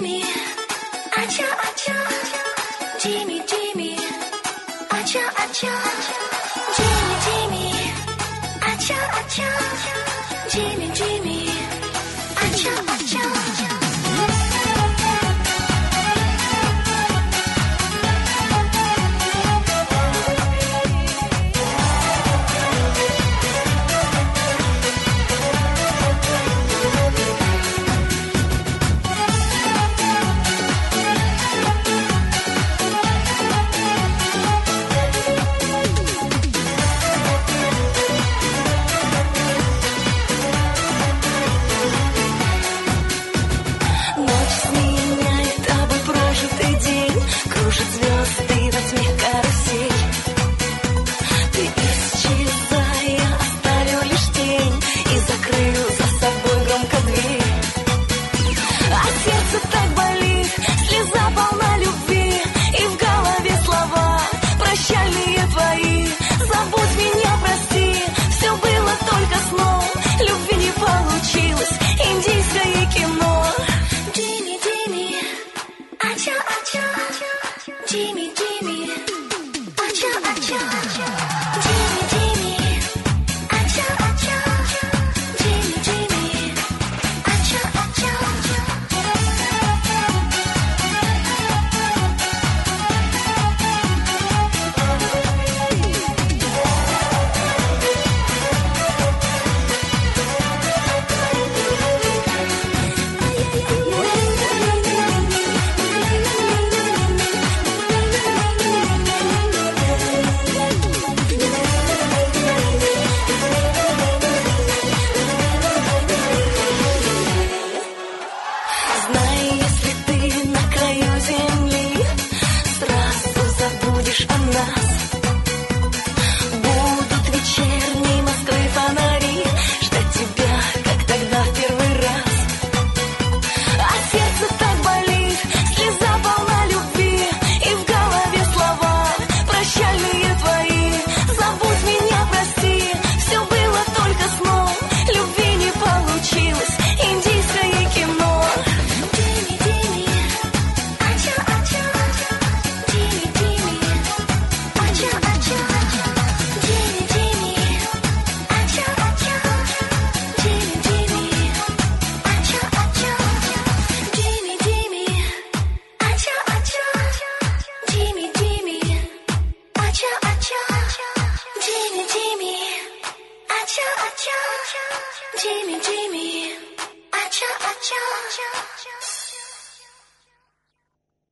Jimmy, acha acha, Jimmy Jimmy, acha acha, Jimmy Jimmy, acha acha, Jimmy Jimmy, acha acha. Jimmy, Jimmy, acha acha, Jimmy, Jimmy, acha acha, Jimmy, Jimmy, acha acha. О нас будут вечерней Москвы фонари, ждать тебя, как тогда в первый раз. А сердце так болит, слеза полна любви, и в голове слова прощальные твои. Забудь меня, прости, все было только сном, любви не получилось, индийское кино. Jimmy, Jimmy, acha acha, Jimmy, Jimmy, acha acha, Jimmy, Jimmy, acha acha, Jimmy, Jimmy, acha acha, Jimmy, Jimmy, acha acha, Jimmy, Jimmy, acha acha, Jimmy, Jimmy, acha acha, Jimmy, Jimmy, acha acha.